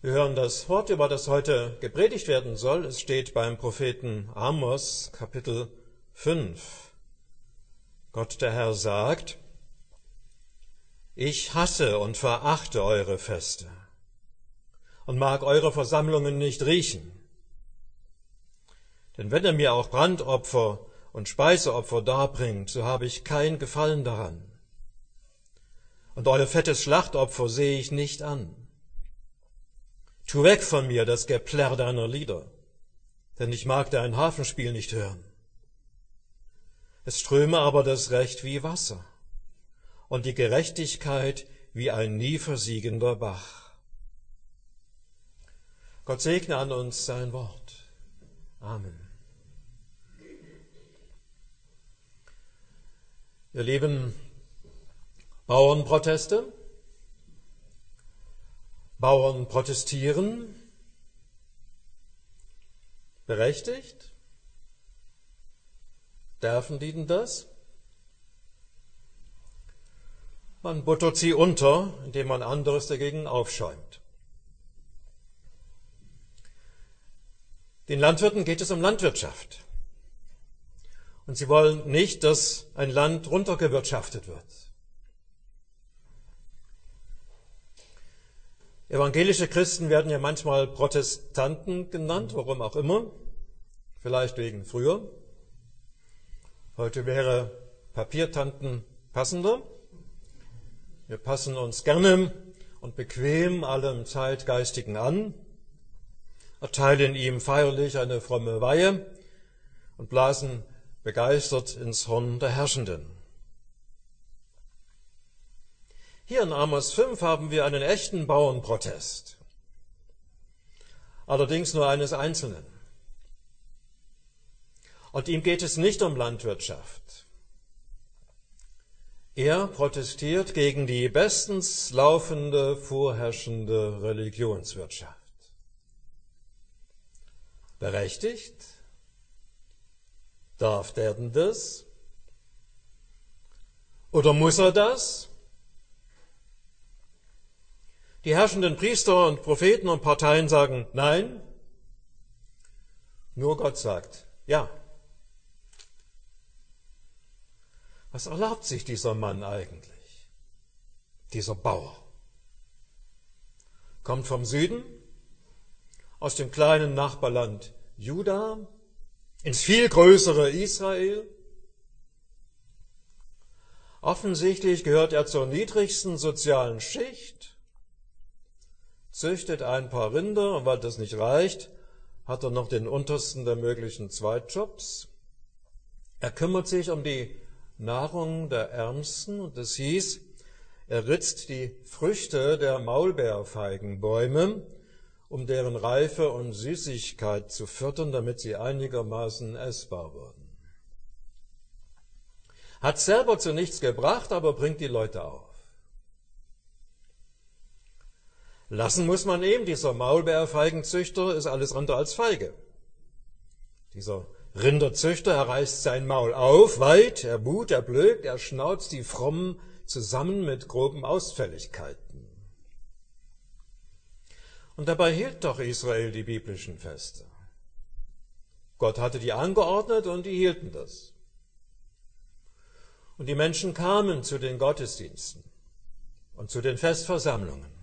Wir hören das Wort, über das heute gepredigt werden soll. Es steht beim Propheten Amos, Kapitel 5. Gott, der Herr, sagt: Ich hasse und verachte eure Feste und mag eure Versammlungen nicht riechen. Denn wenn ihr mir auch Brandopfer und Speiseopfer darbringt, so habe ich kein Gefallen daran. Und euer fettes Schlachtopfer sehe ich nicht an. Tu weg von mir das Geplärr deiner Lieder, denn ich mag dein Harfenspiel nicht hören. Es ströme aber das Recht wie Wasser und die Gerechtigkeit wie ein nie versiegender Bach. Gott segne an uns sein Wort. Amen. Ihr lieben Bauernproteste, Bauern protestieren, berechtigt? Dürfen die denn das? Man buttert sie unter, indem man anderes dagegen aufschäumt. Den Landwirten geht es um Landwirtschaft. Und sie wollen nicht, dass ein Land runtergewirtschaftet wird. Evangelische Christen werden ja manchmal Protestanten genannt, warum auch immer. Vielleicht wegen früher. Heute wäre Papiertanten passender. Wir passen uns gerne und bequem allem Zeitgeistigen an, erteilen ihm feierlich eine fromme Weihe und blasen begeistert ins Horn der Herrschenden. Hier in Amos 5 haben wir einen echten Bauernprotest, allerdings nur eines Einzelnen. Und ihm geht es nicht um Landwirtschaft. Er protestiert gegen die bestens laufende, vorherrschende Religionswirtschaft. Berechtigt? Darf der denn das? Oder muss er das? Die herrschenden Priester und Propheten und Parteien sagen nein. Nur Gott sagt ja. Was erlaubt sich dieser Mann eigentlich? Dieser Bauer. Kommt vom Süden, aus dem kleinen Nachbarland Juda, ins viel größere Israel. Offensichtlich gehört er zur niedrigsten sozialen Schicht, züchtet ein paar Rinder, und weil das nicht reicht, hat er noch den untersten der möglichen Zweitjobs. Er kümmert sich um die Nahrung der Ärmsten, und das hieß, er ritzt die Früchte der Maulbeerfeigenbäume, um deren Reife und Süßigkeit zu fördern, damit sie einigermaßen essbar würden. Hat selber zu nichts gebracht, aber bringt die Leute auf. Lassen muss man ihm, dieser Maulbeerfeigenzüchter ist alles andere als feige. Dieser Rinderzüchter, er reißt sein Maul auf, weit, er buht, er blökt, er schnauzt die Frommen zusammen mit groben Ausfälligkeiten. Und dabei hielt doch Israel die biblischen Feste. Gott hatte die angeordnet und die hielten das. Und die Menschen kamen zu den Gottesdiensten und zu den Festversammlungen.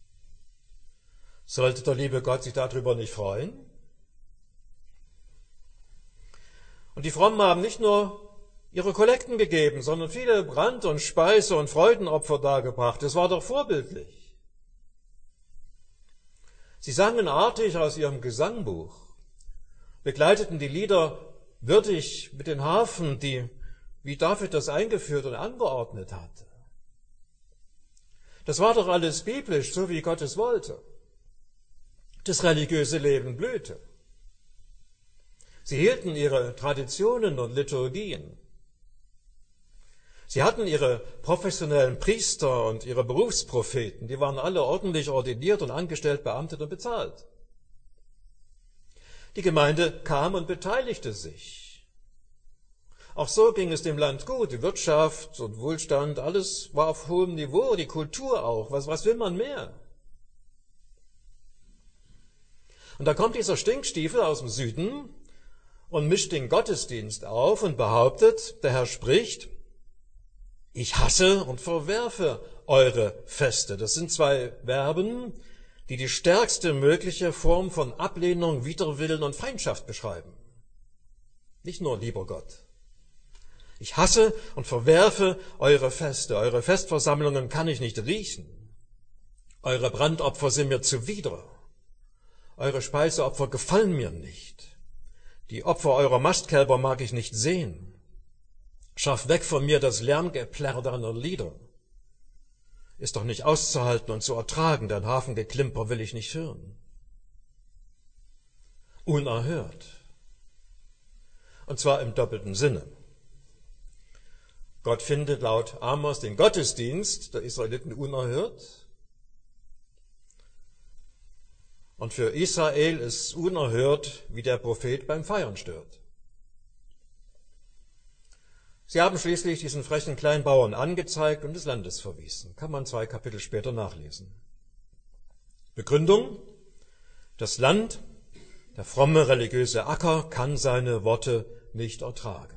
Sollte der liebe Gott sich darüber nicht freuen? Und die Frommen haben nicht nur ihre Kollekten gegeben, sondern viele Brand- und Speise- und Freudenopfer dargebracht. Das war doch vorbildlich. Sie sangen artig aus ihrem Gesangbuch, begleiteten die Lieder würdig mit den Harfen, wie David das eingeführt und angeordnet hatte. Das war doch alles biblisch, so wie Gott es wollte. Das religiöse Leben blühte. Sie hielten ihre Traditionen und Liturgien. Sie hatten ihre professionellen Priester und ihre Berufspropheten, die waren alle ordentlich ordiniert und angestellt, beamtet und bezahlt. Die Gemeinde kam und beteiligte sich. Auch so ging es dem Land gut, die Wirtschaft und Wohlstand, alles war auf hohem Niveau, die Kultur auch. Was will man mehr? Und da kommt dieser Stinkstiefel aus dem Süden und mischt den Gottesdienst auf und behauptet, der Herr spricht, ich hasse und verwerfe eure Feste. Das sind zwei Verben, die die stärkste mögliche Form von Ablehnung, Widerwillen und Feindschaft beschreiben. Nicht nur lieber Gott. Ich hasse und verwerfe eure Feste. Eure Festversammlungen kann ich nicht riechen. Eure Brandopfer sind mir zuwider. Eure Speiseopfer gefallen mir nicht. Die Opfer eurer Mastkälber mag ich nicht sehen. Schaff weg von mir das Lärmgeplärr deiner Lieder. Ist doch nicht auszuhalten und zu ertragen, dein Hafengeklimper will ich nicht hören. Unerhört. Und zwar im doppelten Sinne. Gott findet laut Amos den Gottesdienst der Israeliten unerhört. Und für Israel ist unerhört, wie der Prophet beim Feiern stört. Sie haben schließlich diesen frechen Kleinbauern angezeigt und des Landes verwiesen. Kann man 2 Kapitel später nachlesen. Begründung: Das Land, der fromme religiöse Acker, kann seine Worte nicht ertragen.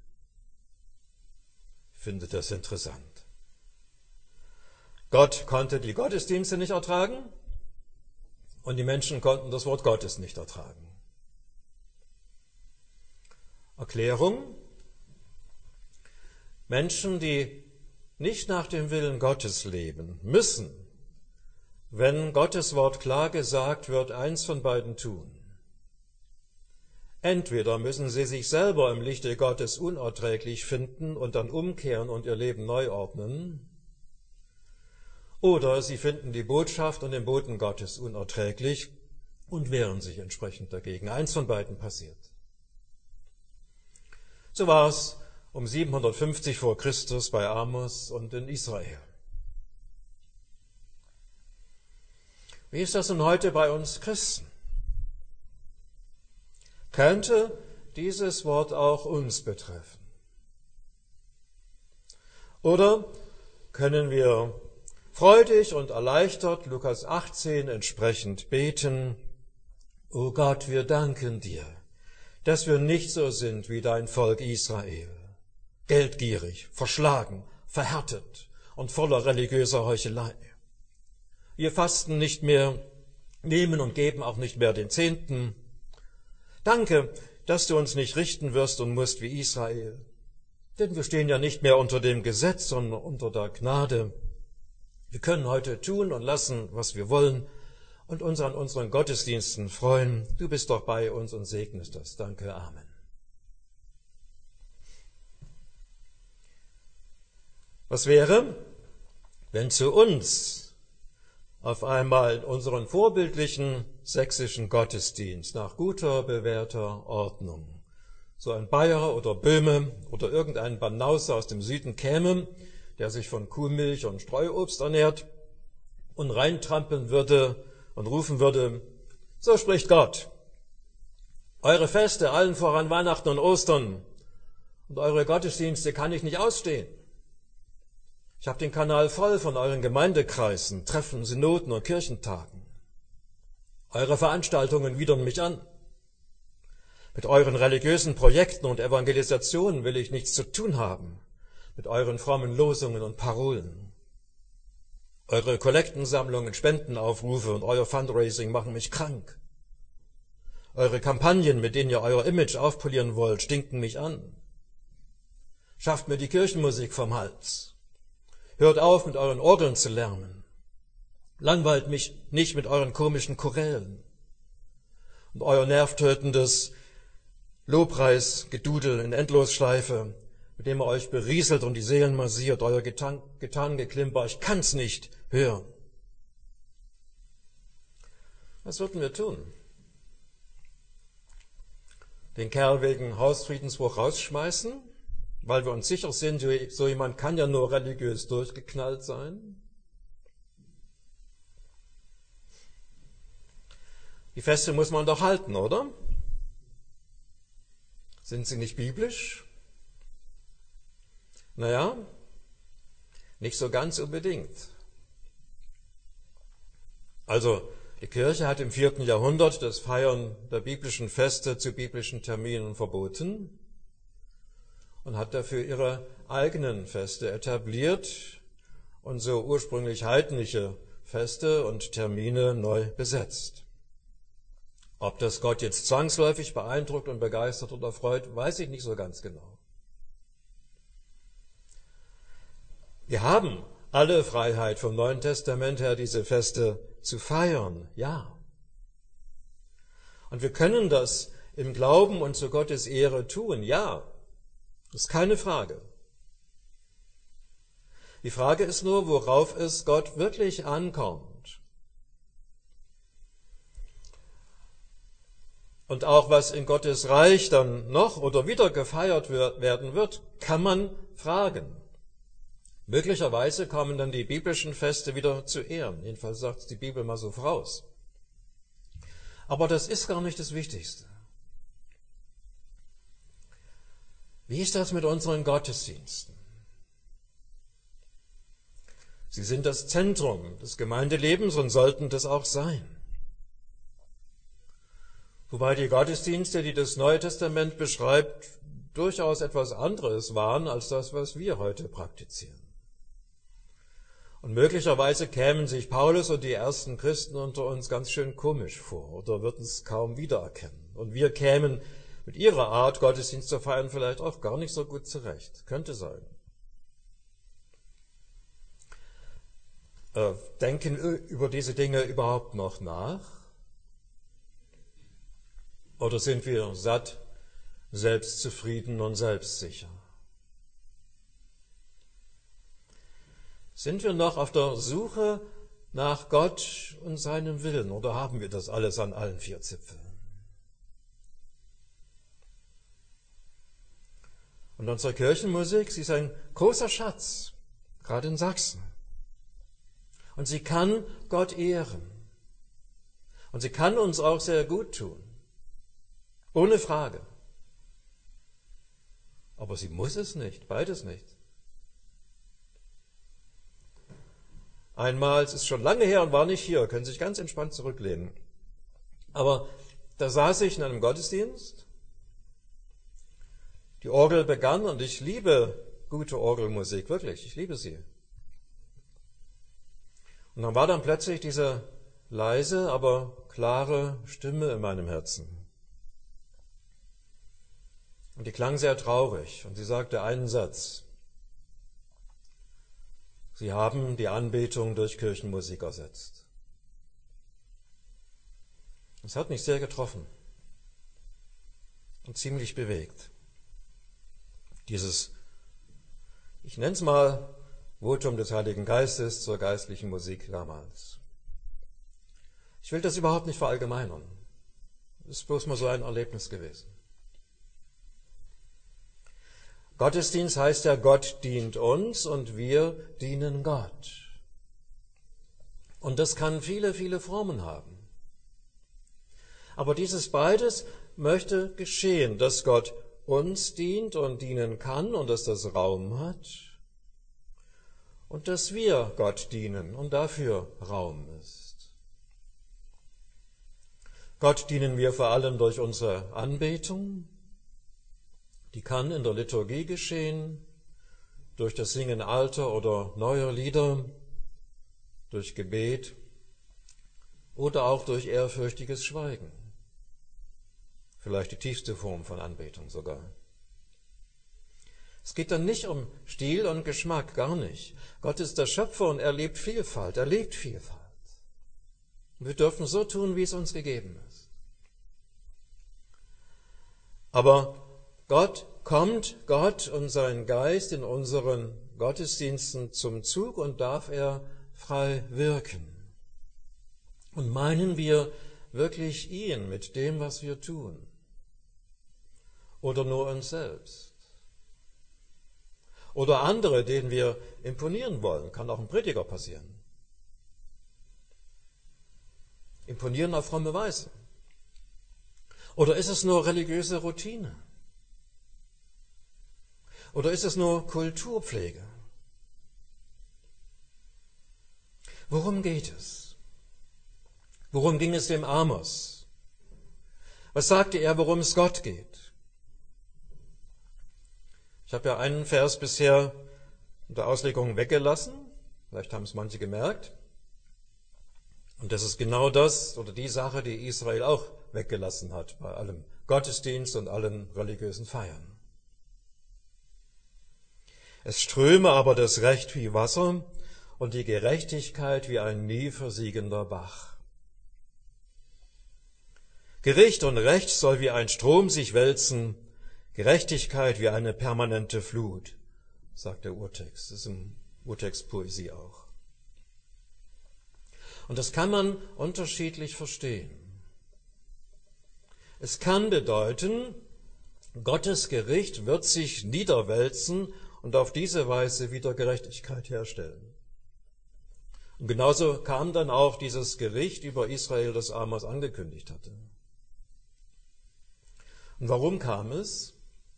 Ich finde das interessant. Gott konnte die Gottesdienste nicht ertragen und die Menschen konnten das Wort Gottes nicht ertragen. Erklärung: Menschen, die nicht nach dem Willen Gottes leben, müssen, wenn Gottes Wort klar gesagt wird, eins von beiden tun. Entweder müssen sie sich selber im Lichte Gottes unerträglich finden und dann umkehren und ihr Leben neu ordnen, oder sie finden die Botschaft und den Boten Gottes unerträglich und wehren sich entsprechend dagegen. Eins von beiden passiert. So war es um 750 vor Christus bei Amos und in Israel. Wie ist das denn heute bei uns Christen? Könnte dieses Wort auch uns betreffen? Oder können wir freudig und erleichtert Lukas 18 entsprechend beten: O Gott, wir danken dir, dass wir nicht so sind wie dein Volk Israel, geldgierig, verschlagen, verhärtet und voller religiöser Heuchelei. Wir fasten nicht mehr, nehmen und geben auch nicht mehr den Zehnten. Danke, dass du uns nicht richten wirst und musst wie Israel, denn wir stehen ja nicht mehr unter dem Gesetz, sondern unter der Gnade. Wir können heute tun und lassen, was wir wollen und uns an unseren Gottesdiensten freuen. Du bist doch bei uns und segnest das. Danke, Amen. Was wäre, wenn zu uns auf einmal in unseren vorbildlichen sächsischen Gottesdienst nach guter, bewährter Ordnung so ein Bayer oder Böhme oder irgendein Banauser aus dem Süden käme, der sich von Kuhmilch und Streuobst ernährt und reintrampeln würde und rufen würde: So spricht Gott, eure Feste, allen voran Weihnachten und Ostern, und eure Gottesdienste kann ich nicht ausstehen. Ich habe den Kanal voll von euren Gemeindekreisen, Treffen, Synoden und Kirchentagen. Eure Veranstaltungen widern mich an. Mit euren religiösen Projekten und Evangelisationen will ich nichts zu tun haben, mit euren frommen Losungen und Parolen. Eure Kollektensammlungen, Spendenaufrufe und euer Fundraising machen mich krank. Eure Kampagnen, mit denen ihr euer Image aufpolieren wollt, stinken mich an. Schafft mir die Kirchenmusik vom Hals. Hört auf, mit euren Orgeln zu lärmen. Langweilt mich nicht mit euren komischen Chorälen. Und euer nervtötendes Lobpreisgedudel in Endlosschleife, mit dem ihr euch berieselt und die Seelen massiert, euer Gitangeklimper, ich kann's nicht hören. Was würden wir tun? Den Kerl wegen Hausfriedensbruch rausschmeißen? Weil wir uns sicher sind, so jemand kann ja nur religiös durchgeknallt sein. Die Feste muss man doch halten, oder? Sind sie nicht biblisch? Naja, nicht so ganz unbedingt. Also, Die Kirche hat im 4. Jahrhundert das Feiern der biblischen Feste zu biblischen Terminen verboten und hat dafür ihre eigenen Feste etabliert und so ursprünglich heidnische Feste und Termine neu besetzt. Ob das Gott jetzt zwangsläufig beeindruckt und begeistert oder freut, weiß ich nicht so ganz genau. Wir haben alle Freiheit vom Neuen Testament her, diese Feste zu feiern, ja. Und wir können das im Glauben und zu Gottes Ehre tun, ja. Das ist keine Frage. Die Frage ist nur, worauf es Gott wirklich ankommt. Und auch was in Gottes Reich dann noch oder wieder gefeiert werden wird, kann man fragen. Möglicherweise kommen dann die biblischen Feste wieder zu Ehren. Jedenfalls sagt es die Bibel mal so voraus. Aber das ist gar nicht das Wichtigste. Wie ist das mit unseren Gottesdiensten? Sie sind das Zentrum des Gemeindelebens und sollten das auch sein. Wobei die Gottesdienste, die das Neue Testament beschreibt, durchaus etwas anderes waren als das, was wir heute praktizieren. Und möglicherweise kämen sich Paulus und die ersten Christen unter uns ganz schön komisch vor oder würden es kaum wiedererkennen. Und wir kämen mit ihrer Art, Gottesdienst zu feiern, vielleicht auch gar nicht so gut zurecht. Könnte sein. Denken über diese Dinge überhaupt noch nach? Oder sind wir satt, selbstzufrieden und selbstsicher? Sind wir noch auf der Suche nach Gott und seinem Willen oder haben wir das alles an allen 4 Zipfeln? Und unsere Kirchenmusik, sie ist ein großer Schatz, gerade in Sachsen. Und sie kann Gott ehren. Und sie kann uns auch sehr gut tun. Ohne Frage. Aber sie muss es nicht, beides nicht. Einmal, es ist schon lange her und war nicht hier, können sich ganz entspannt zurücklehnen. Aber da saß ich in einem Gottesdienst. Die Orgel begann und ich liebe gute Orgelmusik, wirklich, ich liebe sie. Und dann war dann plötzlich diese leise, aber klare Stimme in meinem Herzen. Und die klang sehr traurig und sie sagte einen Satz. Sie haben die Anbetung durch Kirchenmusik ersetzt. Das hat mich sehr getroffen und ziemlich bewegt. Dieses, ich nenne es mal, Votum des Heiligen Geistes zur geistlichen Musik damals. Ich will das überhaupt nicht verallgemeinern. Das ist bloß mal so ein Erlebnis gewesen. Gottesdienst heißt ja, Gott dient uns und wir dienen Gott. Und das kann viele, viele Formen haben. Aber dieses beides möchte geschehen, dass Gott uns dient und dienen kann und dass das Raum hat und dass wir Gott dienen und dafür Raum ist. Gott dienen wir vor allem durch unsere Anbetung. Die kann in der Liturgie geschehen, durch das Singen alter oder neuer Lieder, durch Gebet oder auch durch ehrfürchtiges Schweigen. Vielleicht die tiefste Form von Anbetung sogar. Es geht dann nicht um Stil und Geschmack, gar nicht. Gott ist der Schöpfer und er lebt Vielfalt, er lebt Vielfalt. Und wir dürfen so tun, wie es uns gegeben ist. Aber Gott und sein Geist in unseren Gottesdiensten zum Zug und darf er frei wirken. Und meinen wir wirklich ihn mit dem, was wir tun? Oder nur uns selbst? Oder andere, denen wir imponieren wollen? Kann auch ein Prediger passieren. Imponieren auf fromme Weise. Oder ist es nur religiöse Routine? Oder ist es nur Kulturpflege? Worum geht es? Worum ging es dem Amos? Was sagte er, worum es Gott geht? Ich habe ja einen Vers bisher in der Auslegung weggelassen. Vielleicht haben es manche gemerkt. Und das ist genau das oder die Sache, die Israel auch weggelassen hat bei allem Gottesdienst und allen religiösen Feiern. Es ströme aber das Recht wie Wasser und die Gerechtigkeit wie ein nie versiegender Bach. Gericht und Recht soll wie ein Strom sich wälzen, Gerechtigkeit wie eine permanente Flut, sagt der Urtext. Das ist im Urtext Poesie auch. Und das kann man unterschiedlich verstehen. Es kann bedeuten, Gottes Gericht wird sich niederwälzen und auf diese Weise wieder Gerechtigkeit herstellen. Und genauso kam dann auch dieses Gericht über Israel, das Amos angekündigt hatte. Und warum kam es?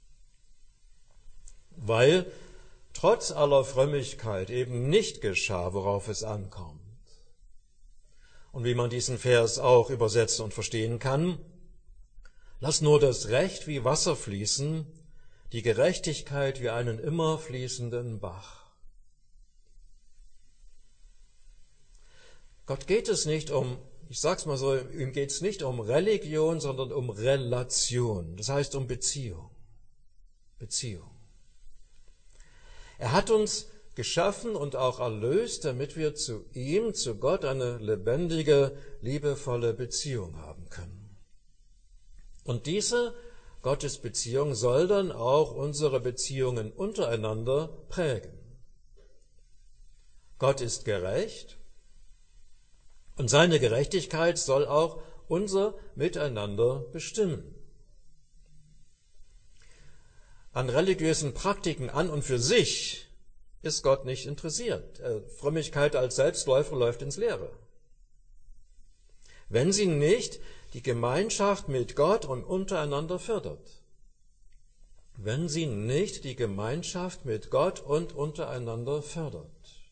Weil trotz aller Frömmigkeit eben nicht geschah, worauf es ankommt. Und wie man diesen Vers auch übersetzen und verstehen kann: Lass nur das Recht wie Wasser fließen, die Gerechtigkeit wie einen immer fließenden Bach. Gott geht es nicht um, ich sag's mal so, ihm geht es nicht um Religion, sondern um Relation. Das heißt um Beziehung. Beziehung. Er hat uns geschaffen und auch erlöst, damit wir zu ihm, zu Gott, eine lebendige, liebevolle Beziehung haben können. Und diese Gottesbeziehung soll dann auch unsere Beziehungen untereinander prägen. Gott ist gerecht und seine Gerechtigkeit soll auch unser Miteinander bestimmen. An religiösen Praktiken an und für sich ist Gott nicht interessiert. Frömmigkeit als Selbstläufer läuft ins Leere. Wenn sie nicht die Gemeinschaft mit Gott und untereinander fördert. Wenn sie nicht die Gemeinschaft mit Gott und untereinander fördert.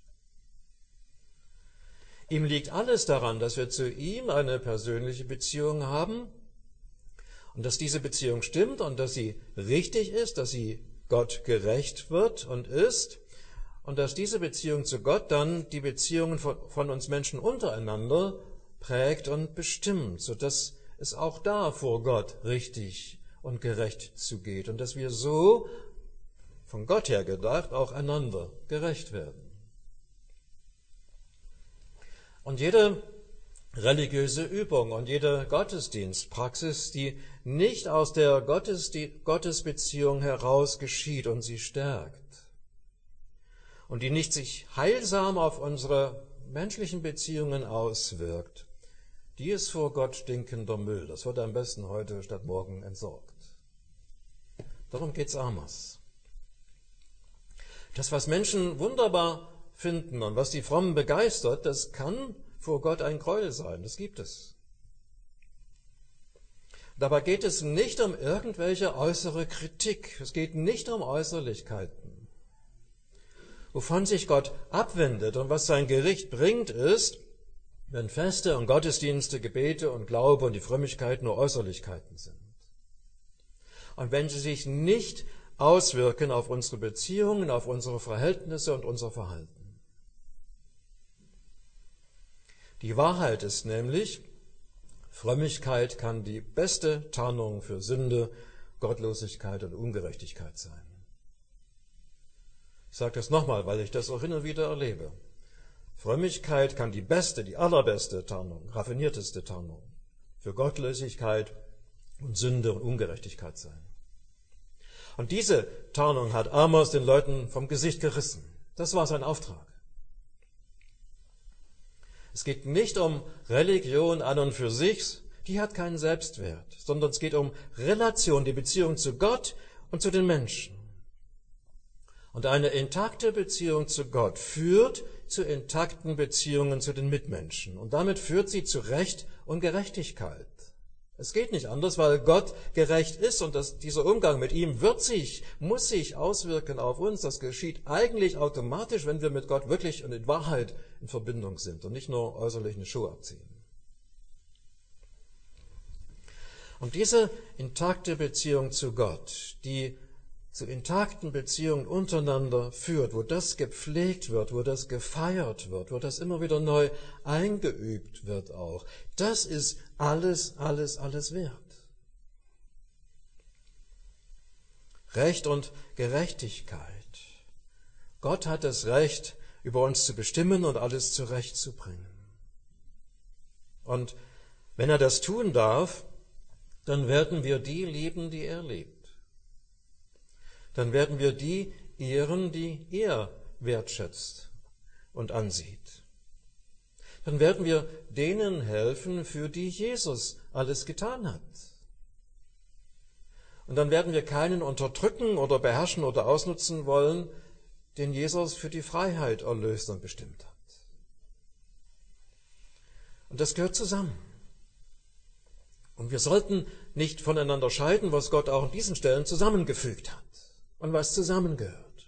Ihm liegt alles daran, dass wir zu ihm eine persönliche Beziehung haben und dass diese Beziehung stimmt und dass sie richtig ist, dass sie Gott gerecht wird und ist und dass diese Beziehung zu Gott dann die Beziehungen von uns Menschen untereinander prägt und bestimmt, sodass es auch da vor Gott richtig und gerecht zugeht und dass wir so, von Gott her gedacht, auch einander gerecht werden. Und jede religiöse Übung und jede Gottesdienstpraxis, die nicht aus der Gottesbeziehung heraus geschieht und sie stärkt und die nicht sich heilsam auf unsere menschlichen Beziehungen auswirkt, die ist vor Gott stinkender Müll. Das wird am besten heute statt morgen entsorgt. Darum geht's Amos. Das, was Menschen wunderbar finden und was die Frommen begeistert, das kann vor Gott ein Gräuel sein. Das gibt es. Dabei geht es nicht um irgendwelche äußere Kritik. Es geht nicht um Äußerlichkeiten. Wovon sich Gott abwendet und was sein Gericht bringt, ist, wenn Feste und Gottesdienste, Gebete und Glaube und die Frömmigkeit nur Äußerlichkeiten sind. Und wenn sie sich nicht auswirken auf unsere Beziehungen, auf unsere Verhältnisse und unser Verhalten. Die Wahrheit ist nämlich, Frömmigkeit kann die beste Tarnung für Sünde, Gottlosigkeit und Ungerechtigkeit sein. Ich sage das nochmal, weil ich das auch hin und wieder erlebe. Frömmigkeit kann die beste, die allerbeste Tarnung, raffinierteste Tarnung für Gottlosigkeit und Sünde und Ungerechtigkeit sein. Und diese Tarnung hat Amos den Leuten vom Gesicht gerissen. Das war sein Auftrag. Es geht nicht um Religion an und für sich, die hat keinen Selbstwert, sondern es geht um Relation, die Beziehung zu Gott und zu den Menschen. Und eine intakte Beziehung zu Gott führt zu intakten Beziehungen zu den Mitmenschen. Und damit führt sie zu Recht und Gerechtigkeit. Es geht nicht anders, weil Gott gerecht ist und dieser Umgang mit ihm muss sich auswirken auf uns. Das geschieht eigentlich automatisch, wenn wir mit Gott wirklich und in Wahrheit in Verbindung sind und nicht nur äußerlich eine Show abziehen. Und diese intakte Beziehung zu Gott, die zu intakten Beziehungen untereinander führt, wo das gepflegt wird, wo das gefeiert wird, wo das immer wieder neu eingeübt wird auch, das ist alles wert. Recht und Gerechtigkeit. Gott hat das Recht, über uns zu bestimmen und alles zurechtzubringen. Und wenn er das tun darf, dann werden wir die lieben, die er liebt. Dann werden wir die ehren, die er wertschätzt und ansieht. Dann werden wir denen helfen, für die Jesus alles getan hat. Und dann werden wir keinen unterdrücken oder beherrschen oder ausnutzen wollen, den Jesus für die Freiheit erlöst und bestimmt hat. Und das gehört zusammen. Und wir sollten nicht voneinander scheiden, was Gott auch an diesen Stellen zusammengefügt hat und was zusammengehört.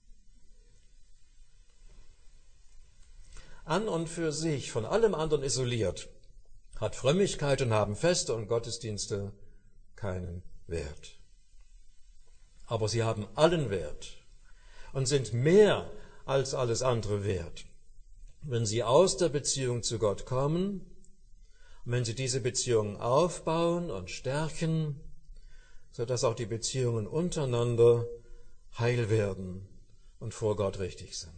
An und für sich, von allem anderen isoliert, hat Frömmigkeit und haben Feste und Gottesdienste keinen Wert. Aber sie haben allen Wert und sind mehr als alles andere wert, wenn sie aus der Beziehung zu Gott kommen und wenn sie diese Beziehung aufbauen und stärken, sodass auch die Beziehungen untereinander heil werden und vor Gott richtig sind.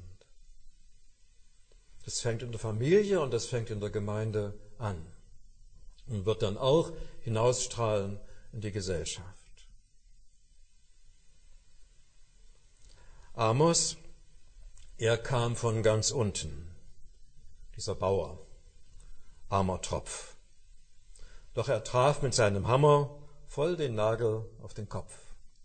Das fängt in der Familie und das fängt in der Gemeinde an und wird dann auch hinausstrahlen in die Gesellschaft. Amos, er kam von ganz unten, dieser Bauer, armer Tropf. Doch er traf mit seinem Hammer voll den Nagel auf den Kopf.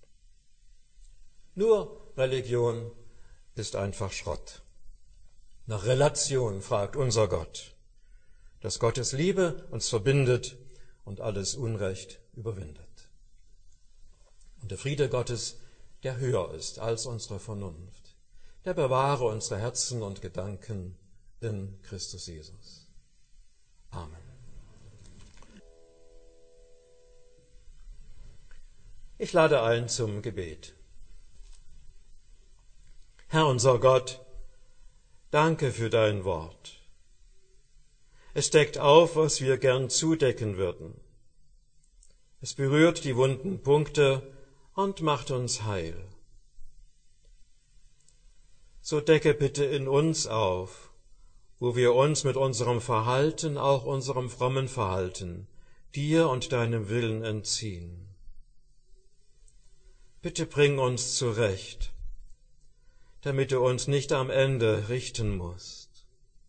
Nur Religion ist einfach Schrott. Nach Relation fragt unser Gott, dass Gottes Liebe uns verbindet und alles Unrecht überwindet. Und der Friede Gottes, der höher ist als unsere Vernunft, der bewahre unsere Herzen und Gedanken in Christus Jesus. Amen. Ich lade ein zum Gebet. Herr unser Gott, danke für dein Wort. Es deckt auf, was wir gern zudecken würden. Es berührt die wunden Punkte und macht uns heil. So decke bitte in uns auf, wo wir uns mit unserem Verhalten, auch unserem frommen Verhalten, dir und deinem Willen entziehen. Bitte bring uns zurecht, damit du uns nicht am Ende richten musst.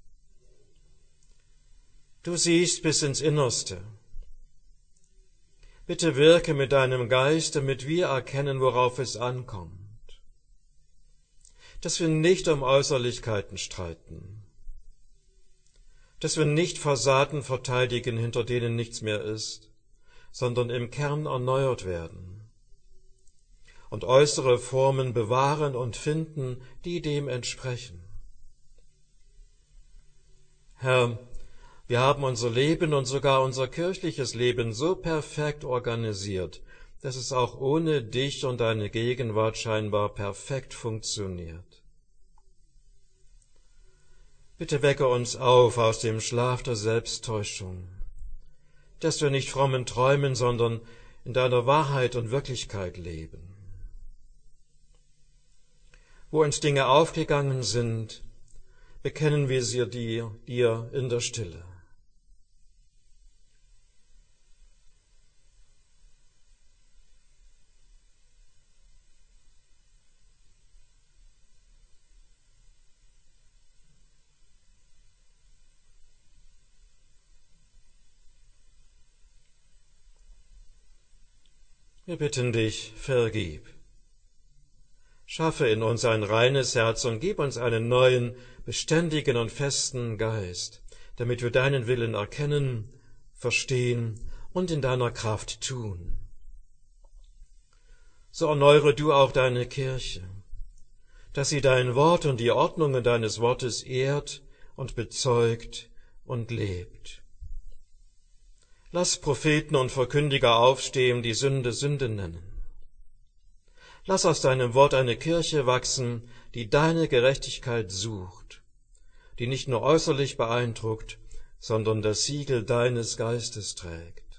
Du siehst bis ins Innerste. Bitte wirke mit deinem Geist, damit wir erkennen, worauf es ankommt. Dass wir nicht um Äußerlichkeiten streiten. Dass wir nicht Fassaden verteidigen, hinter denen nichts mehr ist, sondern im Kern erneuert werden. Und äußere Formen bewahren und finden, die dem entsprechen. Herr, wir haben unser Leben und sogar unser kirchliches Leben so perfekt organisiert, dass es auch ohne dich und deine Gegenwart scheinbar perfekt funktioniert. Bitte wecke uns auf aus dem Schlaf der Selbsttäuschung, dass wir nicht frommen träumen, sondern in deiner Wahrheit und Wirklichkeit leben. Wo uns Dinge aufgegangen sind, bekennen wir sie dir in der Stille. Wir bitten dich, vergib. Schaffe in uns ein reines Herz und gib uns einen neuen, beständigen und festen Geist, damit wir deinen Willen erkennen, verstehen und in deiner Kraft tun. So erneuere du auch deine Kirche, dass sie dein Wort und die Ordnungen deines Wortes ehrt und bezeugt und lebt. Lass Propheten und Verkündiger aufstehen, die Sünde Sünde nennen. Lass aus deinem Wort eine Kirche wachsen, die deine Gerechtigkeit sucht, die nicht nur äußerlich beeindruckt, sondern das Siegel deines Geistes trägt.